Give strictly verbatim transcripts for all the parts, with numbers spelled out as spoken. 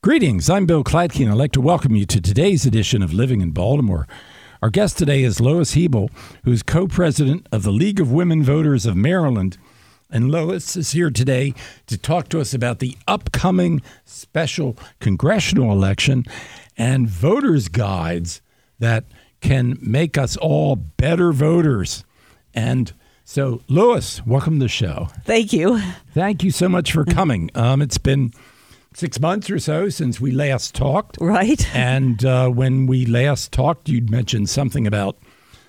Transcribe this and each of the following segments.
Greetings, I'm Bill Klatke, and I'd like to welcome you to today's edition of Living in Baltimore. Our guest today is Lois Hebel, who's co-president of the League of Women Voters of Maryland. And Lois is here today to talk to us about the upcoming special congressional election and voters' guides that can make us all better voters. And so, Lois, welcome to the show. Thank you. Thank you so much for coming. Um, it's been six months or so since we last talked. Right. And uh, when we last talked, you'd mentioned something about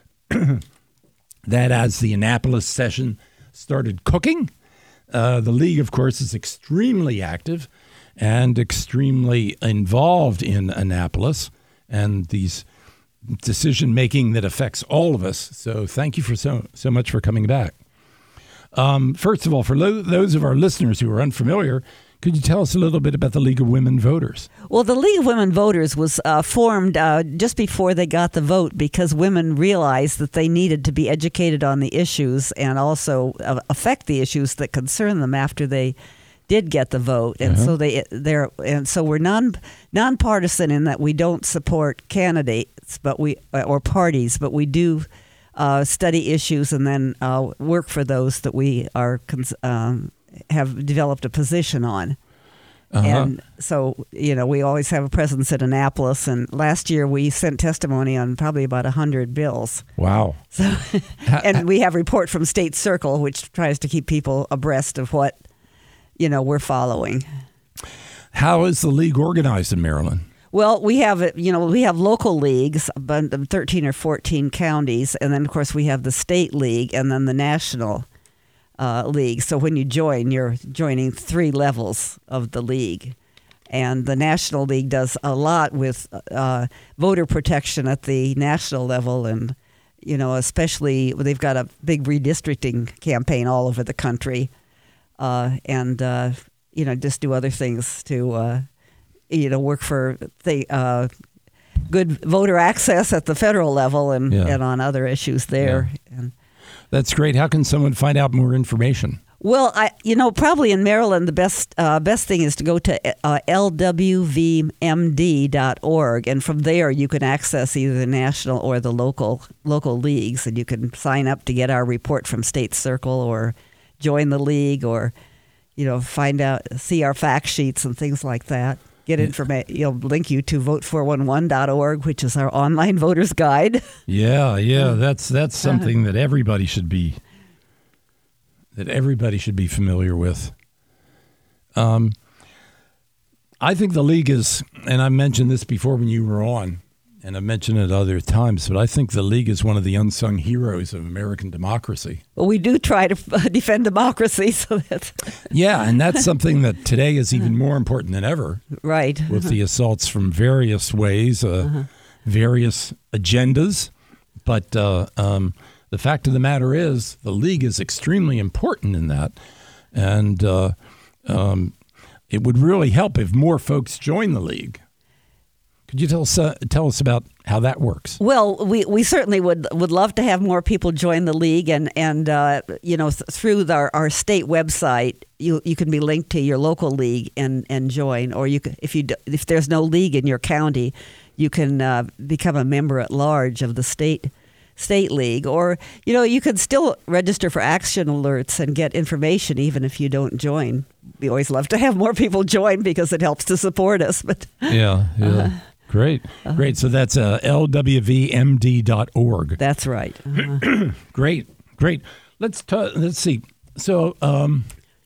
that as the Annapolis session started cooking. Uh, the League, of course, is extremely active and extremely involved in Annapolis and these decision-making that affects all of us. So thank you for so, so much for coming back. Um, first of all, for lo- those of our listeners who are unfamiliar, could you tell us a little bit about the League of Women Voters? Well, the League of Women Voters was uh, formed uh, just before they got the vote because women realized that they needed to be educated on the issues and also uh, affect the issues that concern them after they did get the vote. And uh-huh. so they they're and so we're non nonpartisan in that we don't support candidates, but we or parties, but we do uh, study issues and then uh, work for those that we are. Um, have developed a position on. Uh-huh. And so, you know, we always have a presence at Annapolis. And last year we sent testimony on probably about one hundred bills. Wow. So, and we have a report from State Circle, which tries to keep people abreast of what, you know, we're following. How is the League organized in Maryland? Well, we have, you know, we have local leagues, thirteen or fourteen counties. And then, of course, we have the state league and then the national Uh, league. So when you join, you're joining three levels of the league. And the National League does a lot with uh, voter protection at the national level. And, you know, especially they've got a big redistricting campaign all over the country. Uh, and, uh, you know, just do other things to, uh, you know, work for the uh, good voter access at the federal level and, yeah. and on other issues there. Yeah. And, That's great. How can someone find out more information? Well, I, you know, probably in Maryland, the best uh, best thing is to go to uh, L W V M D dot org, and from there you can access either the national or the local local leagues, and you can sign up to get our report from State Circle, or join the league, or you know, find out, see our fact sheets and things like that. Get information. You'll link you to vote four one one dot org, which is our online voters guide. Yeah, yeah, that's that's something that everybody should be that everybody should be familiar with. Um, I think the League is, and I mentioned this before when you were on, and I've mentioned it other times, but I think the League is one of the unsung heroes of American democracy. Well, we do try to defend democracy, so that's yeah, and that's something that today is even more important than ever. Right. With the assaults from various ways, uh, uh-huh. various agendas. But uh, um, the fact of the matter is the League is extremely important in that. And uh, um, it would really help if more folks join the League. Could you tell us uh, tell us about how that works? Well, we, we certainly would would love to have more people join the League, and and uh, you know th- through the, our, our state website, you you can be linked to your local league and, and join, or you can, if you if there's no league in your county, you can uh, become a member at large of the state state league, or you know you can still register for action alerts and get information even if you don't join. We always love to have more people join because it helps to support us. But yeah, yeah. Uh, Great, uh-huh. great. So that's uh, L W V M D dot org. That's right. Uh-huh. Great, great. Let's t- let's see. So, um,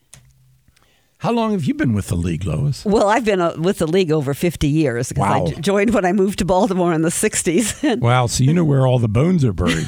how long have you been with the League, Lois? Well, I've been uh, with the League over fifty years. Wow. I j- joined when I moved to Baltimore in the sixties. Wow. So you know where all the bones are buried.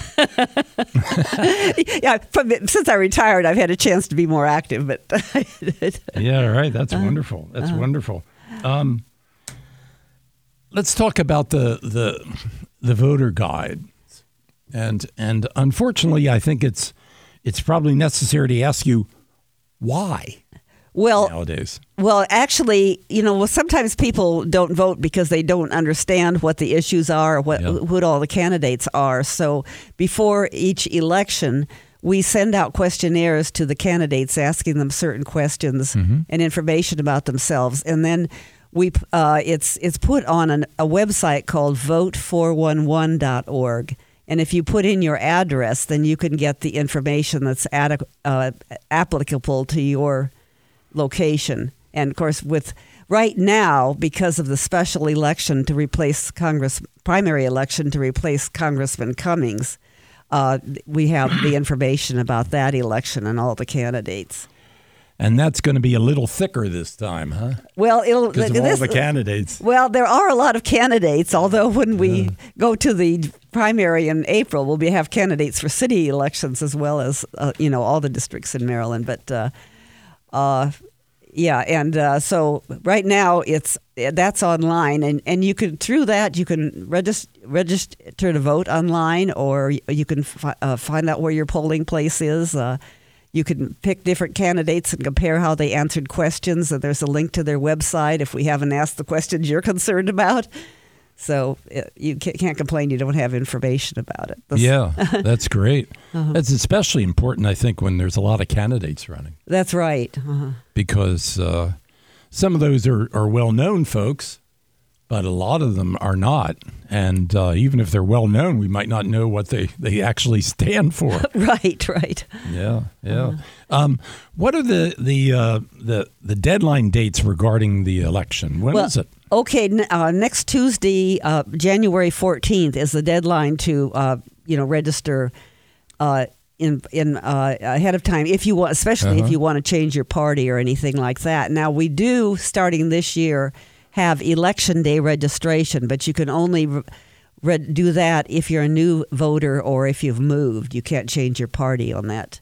Yeah. From, since I retired, I've had a chance to be more active. But yeah, right. That's uh-huh. wonderful. That's uh-huh. wonderful. Um, Let's talk about the the the voter guide, and and unfortunately, I think it's it's probably necessary to ask you why. Well, nowadays, well, actually, you know, sometimes people don't vote because they don't understand what the issues are, or what yeah. what all the candidates are. So before each election, we send out questionnaires to the candidates asking them certain questions mm-hmm. and information about themselves, and then we uh, it's it's put on an, a website called vote four one one dot org. And if you put in your address, then you can get the information that's ad, uh, applicable to your location. And of course, with right now, because of the special election to replace Congress, primary election to replace Congressman Cummings, uh, we have the information about that election and all the candidates. And that's going to be a little thicker this time, huh? Well, it'll because of this, all the candidates. Well, there are a lot of candidates. Although when we yeah. go to the primary in April, we'll be have candidates for city elections as well as uh, you know all the districts in Maryland. But uh, uh, yeah, and uh, so right now it's that's online, and, and you can through that you can register register to vote online, or you can fi- uh, find out where your polling place is. Uh, You can pick different candidates and compare how they answered questions. And there's a link to their website if we haven't asked the questions you're concerned about. So it, you can't complain you don't have information about it. That's, yeah, that's great. uh-huh. That's especially important, I think, when there's a lot of candidates running. That's right. Uh-huh. Because uh, some of those are, are well-known folks, but a lot of them are not. And uh, even if they're well-known, we might not know what they, they actually stand for. Right, right. Yeah, yeah. Uh-huh. Um, what are the the, uh, the the deadline dates regarding the election? When well, is it? Okay, uh, next Tuesday, uh, January fourteenth, is the deadline to uh, you know register uh, in in uh, ahead of time if you want, especially Uh-huh. if you want to change your party or anything like that. Now we do starting this year have election day registration, but you can only re- re- do that if you're a new voter or if you've moved. You can't change your party on that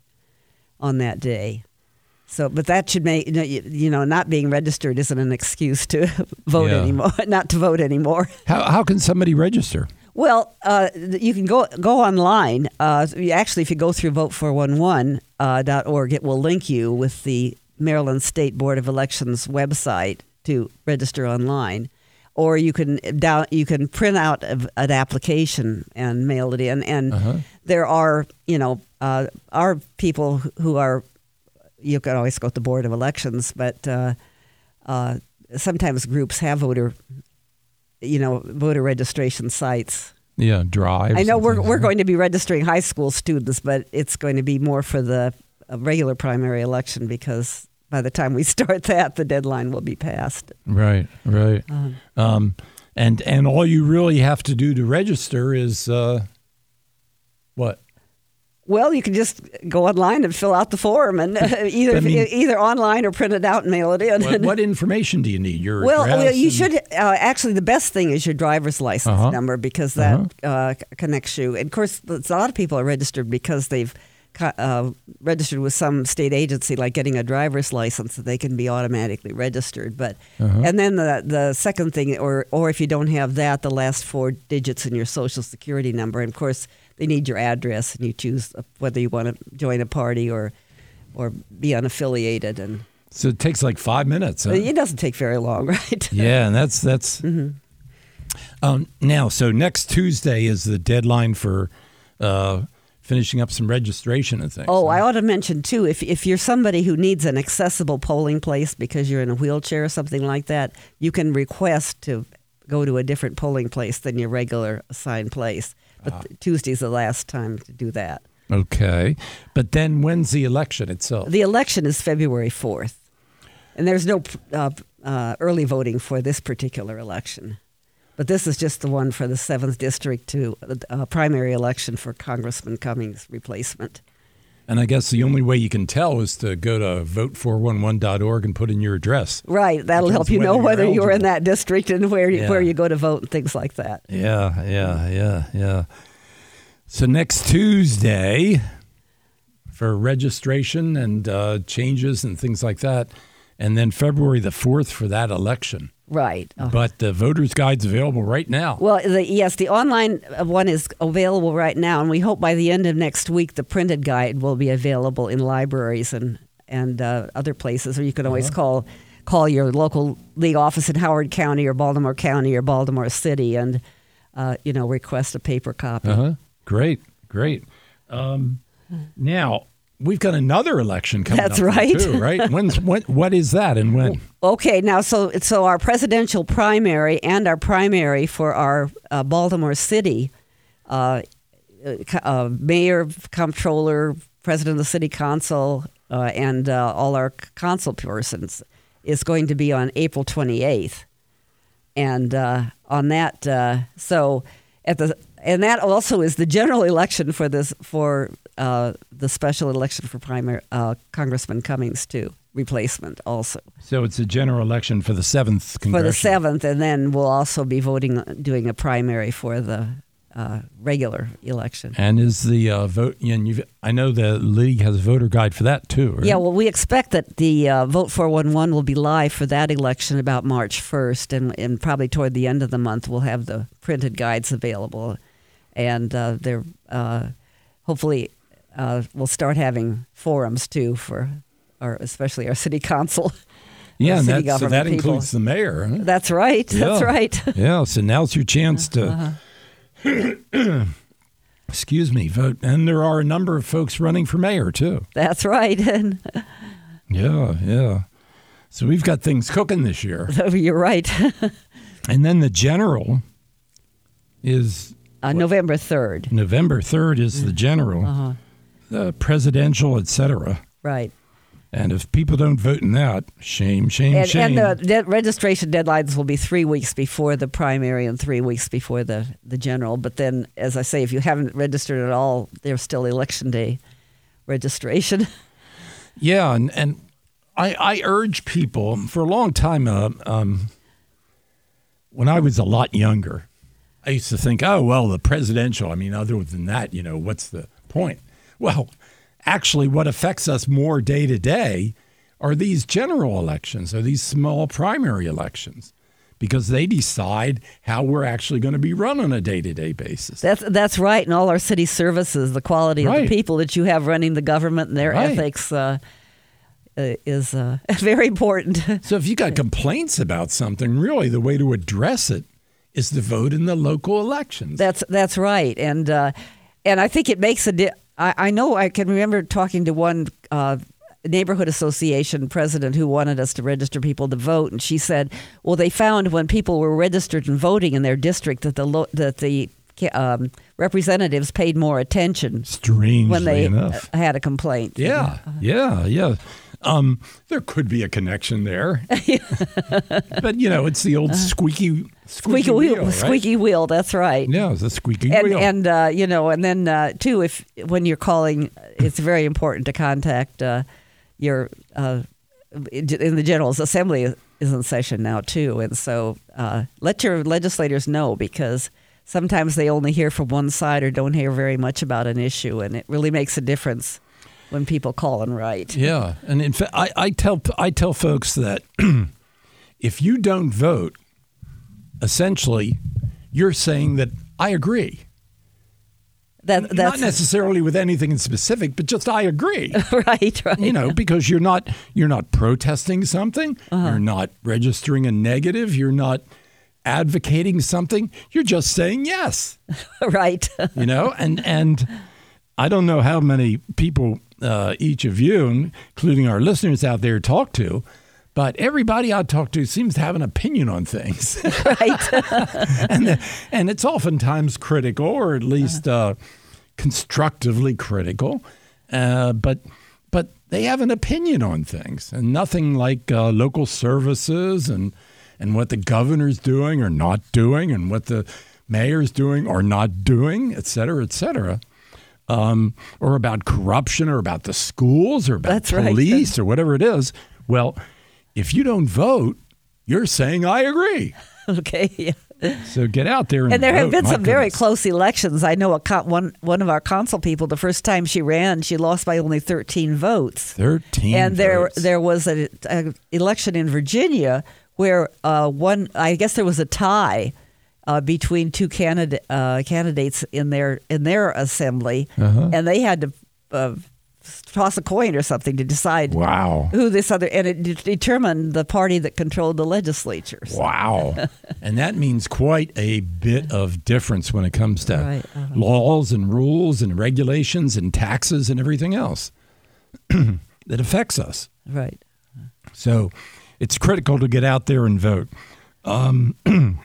on that day. So, but that should make you know not being registered isn't an excuse to vote Yeah. anymore, not to vote anymore. How how can somebody register? Well, uh, you can go go online. Uh, you actually, if you go through vote four one one dot org, it will link you with the Maryland State Board of Elections website to register online, or you can down you can print out a, an application and mail it in. And Uh-huh. there are you know uh, are people who are you can always go to the Board of Elections, but uh, uh, sometimes groups have voter you know voter registration sites. Yeah, drives. I know and we're things we're like going to be registering high school students, but it's going to be more for the uh, regular primary election because by the time we start that, the deadline will be passed. that. Right, right. Um, Um, and and all you really have to do to register is uh, what? well, you can just go online and fill out the form, and uh, either I mean- either online or print it out and mail it in. What, what information do you need? Your Well, address well, you and- should uh, actually. The best thing is your driver's license Uh-huh. number because that Uh-huh. uh, c- connects you. And of course, there's a lot of people are registered because they've co- uh, registered with some state agency, like getting a driver's license, that they can be automatically registered. But Uh-huh. and then the the second thing, or or if you don't have that, the last four digits in your social security number. And of course, they need your address, and you choose whether you want to join a party or or be unaffiliated. And So it takes like five minutes. Huh? it doesn't take very long, right? Yeah, and that's that's. Mm-hmm. Um, now, so next Tuesday is the deadline for uh, finishing up some registration and things. Oh, huh? I ought to mention too, if if you're somebody who needs an accessible polling place because you're in a wheelchair or something like that, you can request to go to a different polling place than your regular assigned place. But Ah. Tuesday's the last time to do that. Okay, but then when's the election itself? The election is February fourth, and there's no uh, uh, early voting for this particular election. But this is just the one for the seventh District to uh, primary election for Congressman Cummings' replacement. And I guess the only way you can tell is to go to vote four one one dot org and put in your address. Right, that'll Which help is you know whether whether you're you're in eligible. that district and where you, Yeah. where you go to vote and things like that. Yeah, yeah, yeah, yeah. So next Tuesday for registration and uh, changes and things like that, and then February the fourth for that election. Right. Uh, But the voter's guide's available right now. well, the, yes, the online one is available right now, and we hope by the end of next week the printed guide will be available in libraries and and uh, other places. Or you can always Uh-huh. call call your local league office in Howard County or Baltimore County or Baltimore City and uh, you know request a paper copy. Uh-huh. Great, great. Um, now, we've got another election coming That's up right. too, right? When's when, what is that and when? Okay, now so so our presidential primary and our primary for our uh, Baltimore City uh, uh, mayor, comptroller, president of the city council, uh, and uh, all our council persons is going to be on April twenty-eighth, and uh, on that, uh, so at the and that also is the general election for this for uh, the special election for primary uh, Congressman Cummings too. Replacement also. So it's a general election for the seventh congressional. For the seventh, and then we'll also be voting, doing a primary for the uh, regular election. And is the uh, vote? And you've, I know the league has a voter guide for that too, right? Yeah, well, we expect that the uh, Vote four one one will be live for that election about March first, and, and probably toward the end of the month we'll have the printed guides available, and uh, they're uh, hopefully uh, we'll start having forums too for. Or especially our city council. Yeah, and city that, so that people. includes the mayor. Huh? That's right. Yeah. That's right. Yeah, so now's your chance to, uh-huh. excuse me, vote. And there are a number of folks running for mayor, too. That's right. And yeah, yeah. So we've got things cooking this year. You're right. And then the general is... Uh, November third. November third is the general, uh-huh. the presidential, et cetera. Right. And if people don't vote in that, shame, shame, and, shame. And the de- registration deadlines will be three weeks before the primary and three weeks before the, the general. But then, as I say, if you haven't registered at all, there's still election day registration. Yeah, and, and I, I urge people, for a long time, uh, um, when I was a lot younger, I used to think, oh, well, the presidential, I mean, other than that, you know, what's the point? Well, actually, what affects us more day to day are these general elections, or these small primary elections, because they decide how we're actually going to be run on a day-to-day basis. That's that's right. And all our city services, the quality Right. of the people that you have running the government and their Right. ethics uh, uh, is uh, very important. So if you got complaints about something, really the way to address it is to vote in the local elections. That's that's right. And uh, and I think it makes a di- I, I know I can remember talking to one uh, neighborhood association president who wanted us to register people to vote, and she said, "Well, they found when people were registered and voting in their district that the lo- that the um, representatives paid more attention Strangely when they enough. had a complaint." Yeah, yeah, yeah. Um, there could be a connection there, but you know, it's the old squeaky, squeaky, Squeaky wheel, wheel, right? squeaky wheel. That's right. Yeah, it's a squeaky and wheel. and uh, you know, and then uh, too, if when you're calling, it's very important to contact uh, your uh, in the General Assembly is in session now too, and so uh, let your legislators know, because sometimes they only hear from one side or don't hear very much about an issue, and it really makes a difference when people call and write. Yeah, and in fact, I, I tell I tell folks that if you don't vote, essentially, you're saying that I agree. That Not that's necessarily with anything in specific, but just I agree. right, right. You know, because you're not you're not protesting something, Uh-huh. you're not registering a negative, you're not advocating something. You're just saying yes. right. You know, and and I don't know how many people uh, each of you, including our listeners out there, talk to, but everybody I talk to seems to have an opinion on things. right. and the, and it's oftentimes critical, or at least uh, constructively critical. Uh, but but they have an opinion on things, and nothing like uh, local services and and what the governor's doing or not doing, and what the mayor's doing or not doing, et cetera, et cetera. Um, or about corruption, or about the schools, or about That's right. police, or whatever it is. Well, if you don't vote, you're saying I agree. Okay. Yeah. So get out there and And there have vote. been My some very goodness. close elections. I know a co- one one of our council people, the first time she ran, she lost by only thirteen votes. Thirteen. And there votes. there was an election in Virginia where uh, one, I guess there was a tie uh, between two candidate, uh, candidates in their in their assembly, Uh-huh. and they had to uh, toss a coin or something to decide Wow. who this other, and it de- determined the party that controlled the legislatures. Wow. And that means quite a bit of difference when it comes to Right, uh-huh. laws and rules and regulations and taxes and everything else. that affects us. Right. So it's critical to get out there and vote. Um,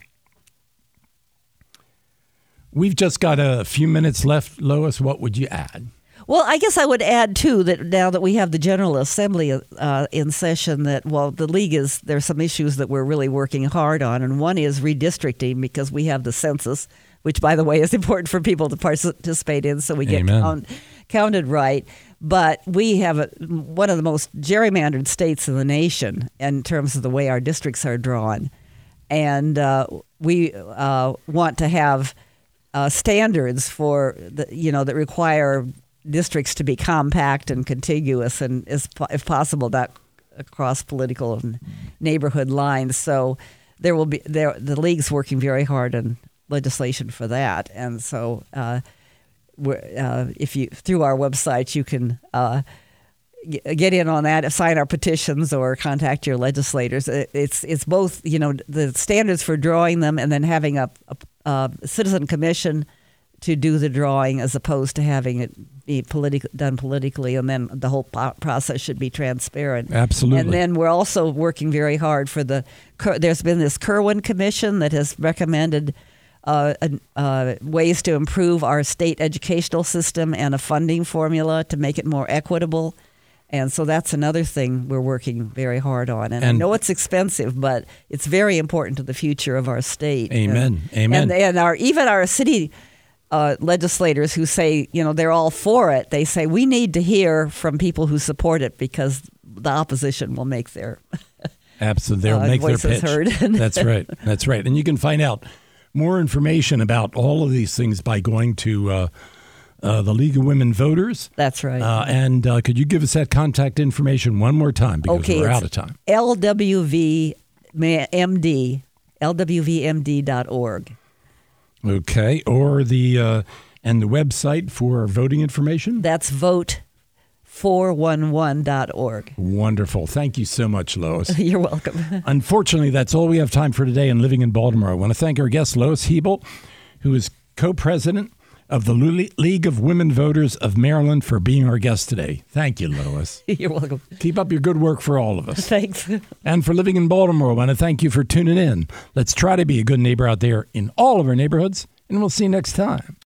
we've just got a few minutes left. Lois, what would you add? Well, I guess I would add, too, that now that we have the General Assembly uh, in session, that, well, the League is, there's some issues that we're really working hard on. And one is redistricting, because we have the census, which, by the way, is important for people to participate in so we get count, counted right. But we have a, one of the most gerrymandered states in the nation in terms of the way our districts are drawn. And uh, we uh, want to have uh, standards for, the, you know, that require districts to be compact and contiguous, and is, if possible, not across political and neighborhood lines. So there will be there the League's working very hard on legislation for that, and so uh, we're, uh, if you through our website you can uh, get in on that, sign our petitions, or contact your legislators. It's it's both, you know, the standards for drawing them, and then having a, a, a citizen commission to do the drawing, as opposed to having it be politi- done politically, and then the whole po- process should be transparent. Absolutely. And then we're also working very hard for the, there's been this Kirwan Commission that has recommended uh, uh, ways to improve our state educational system and a funding formula to make it more equitable. And so that's another thing we're working very hard on. And, and I know it's expensive, but it's very important to the future of our state. Amen. And, Amen. And, and our even our city Uh, legislators who say, you know, they're all for it, they say we need to hear from people who support it, because the opposition will make their absolutely they'll uh, make their voices pitch. heard. That's right. That's right. And you can find out more information about all of these things by going to uh, uh, the League of Women Voters. That's right. Uh, and uh, could you give us that contact information one more time, because okay, we're out of time? L W V M D, L W V M D dot org. Okay, or the uh, and the website for voting information? That's vote four one one dot org. Wonderful. Thank you so much, Lois. You're welcome. Unfortunately, that's all we have time for today in Living in Baltimore. I want to thank our guest, Lois Hebel, who is co-president of the League of Women Voters of Maryland, for being our guest today. Thank you, Lois. You're welcome. Keep up your good work for all of us. Thanks. And for Living in Baltimore, I want to thank you for tuning in. Let's try to be a good neighbor out there in all of our neighborhoods, and we'll see you next time.